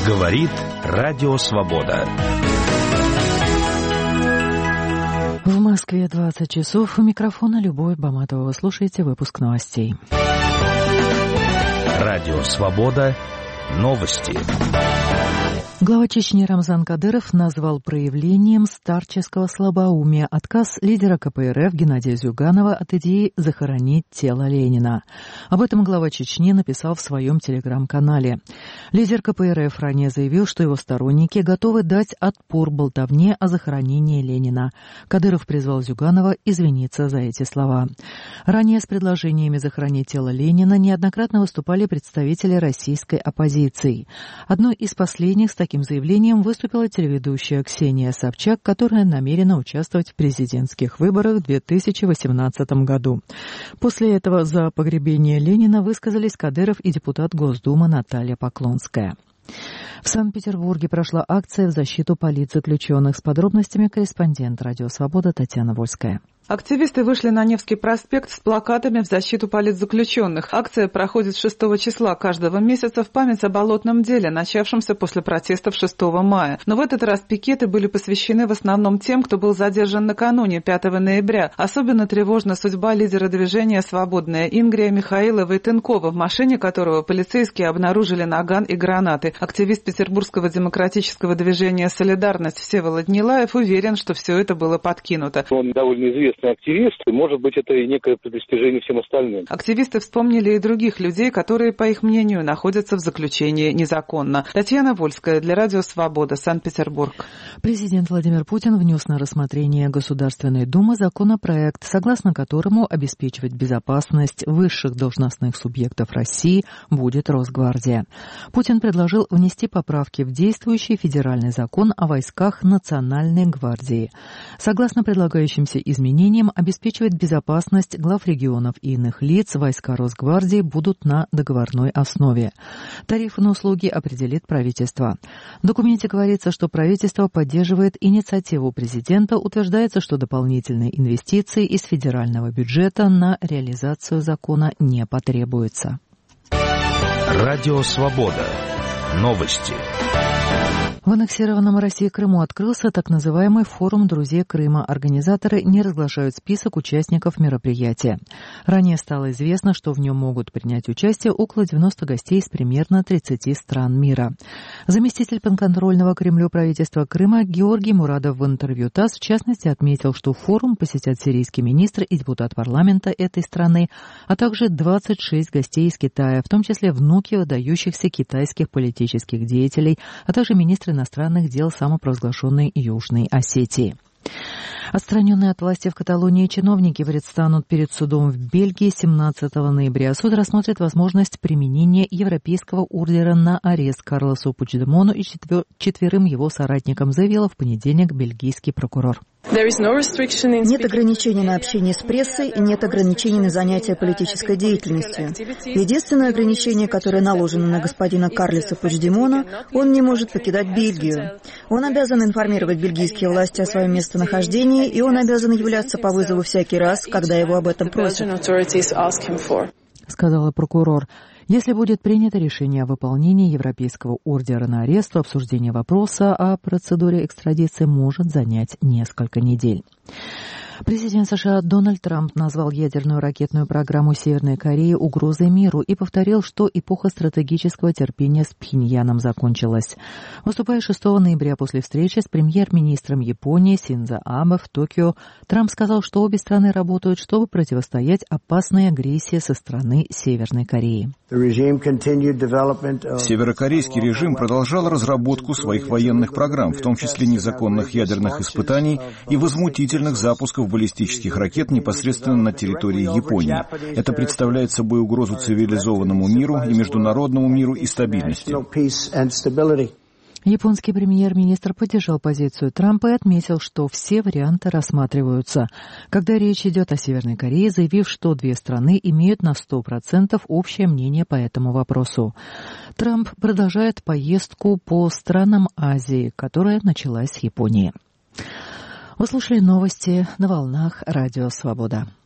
Говорит Радио Свобода. В Москве 20 часов. У микрофона Любовь Баматова. Вы слушаете выпуск новостей. Радио Свобода. Новости. Глава Чечни Рамзан Кадыров назвал проявлением старческого слабоумия отказ лидера КПРФ Геннадия Зюганова от идеи захоронить тело Ленина. Об этом глава Чечни написал в своем телеграм-канале. Лидер КПРФ ранее заявил, что его сторонники готовы дать отпор болтовне о захоронении Ленина. Кадыров призвал Зюганова извиниться за эти слова. Ранее с предложениями захоронить тело Ленина неоднократно выступали представители российской оппозиции. Одной из последних с таким заявлением выступила телеведущая Ксения Собчак, которая намерена участвовать в президентских выборах в 2018 году. После этого за погребение Ленина высказались Кадыров и депутат Госдумы Наталья Поклонская. В Санкт-Петербурге прошла акция в защиту политзаключенных. С подробностями корреспондент «Радио Свобода» Татьяна Вольская. Активисты вышли на Невский проспект с плакатами в защиту политзаключенных. Акция проходит 6 числа каждого месяца в память о болотном деле, начавшемся после протестов 6 мая. Но в этот раз пикеты были посвящены в основном тем, кто был задержан накануне, 5 ноября. Особенно тревожна судьба лидера движения «Свободная» Ингрия Михаила Войтенкова, в машине которого полицейские обнаружили наган и гранаты. Активист Петербургского демократического движения «Солидарность» Всеволод Нилаев уверен, что все это было подкинуто. Он довольно известный активист, и, может быть, это и некое предостережение всем остальным. Активисты вспомнили и других людей, которые, по их мнению, находятся в заключении незаконно. Татьяна Вольская для Радио Свобода, Санкт-Петербург. Президент Владимир Путин внес на рассмотрение Государственной Думы законопроект, согласно которому обеспечивать безопасность высших должностных субъектов России будет Росгвардия. Путин предложил внести поправки в действующий федеральный закон о войсках Национальной гвардии. Согласно предлагающимся изменениям, обеспечивать безопасность глав регионов и иных лиц войска Росгвардии будут на договорной основе. Тарифы на услуги определит правительство. В документе говорится, что правительство поддерживает инициативу президента, утверждается, что дополнительные инвестиции из федерального бюджета на реализацию закона не потребуется. Радио Свобода. Новости. В аннексированном России Крыму открылся так называемый форум «Друзей Крыма». Организаторы не разглашают список участников мероприятия. Ранее стало известно, что в нем могут принять участие около 90 гостей из примерно 30 стран мира. Заместитель подконтрольного Кремлю правительства Крыма Георгий Мурадов в интервью ТАСС в частности отметил, что форум посетят сирийский министр и депутат парламента этой страны, а также 26 гостей из Китая, в том числе внуки выдающихся китайских политических деятелей, а также министры иностранных дел самопровозглашенной Южной Осетии. Отстраненные от власти в Каталонии чиновники предстанут перед судом в Бельгии 17 ноября. Суд рассмотрит возможность применения европейского ордера на арест Карлосу Пучдемону и четверым его соратникам, заявил в понедельник бельгийский прокурор. Нет ограничений на общение с прессой и нет ограничений на занятие политической деятельностью. Единственное ограничение, которое наложено на господина Карлоса Пучдемона, он не может покидать Бельгию. Он обязан информировать бельгийские власти о своем местонахождении, и он обязан являться по вызову всякий раз, когда его об этом просят, сказала прокурор. Если будет принято решение о выполнении европейского ордера на арест, то обсуждение вопроса о процедуре экстрадиции может занять несколько недель. Президент США Дональд Трамп назвал ядерную ракетную программу Северной Кореи угрозой миру и повторил, что эпоха стратегического терпения с Пхеньяном закончилась. Выступая 6 ноября после встречи с премьер-министром Японии Синдзо Абе в Токио, Трамп сказал, что обе страны работают, чтобы противостоять опасной агрессии со стороны Северной Кореи. Северокорейский режим продолжал разработку своих военных программ, в том числе незаконных ядерных испытаний и возмутительных запусков баллистических ракет непосредственно на территории Японии. Это представляет собой угрозу цивилизованному миру и международному миру и стабильности. Японский премьер-министр поддержал позицию Трампа и отметил, что все варианты рассматриваются. Когда речь идет о Северной Корее, заявив, что две страны имеют на 100% общее мнение по этому вопросу. Трамп продолжает поездку по странам Азии, которая началась с Японии. Вы слушали новости на волнах Радио Свобода.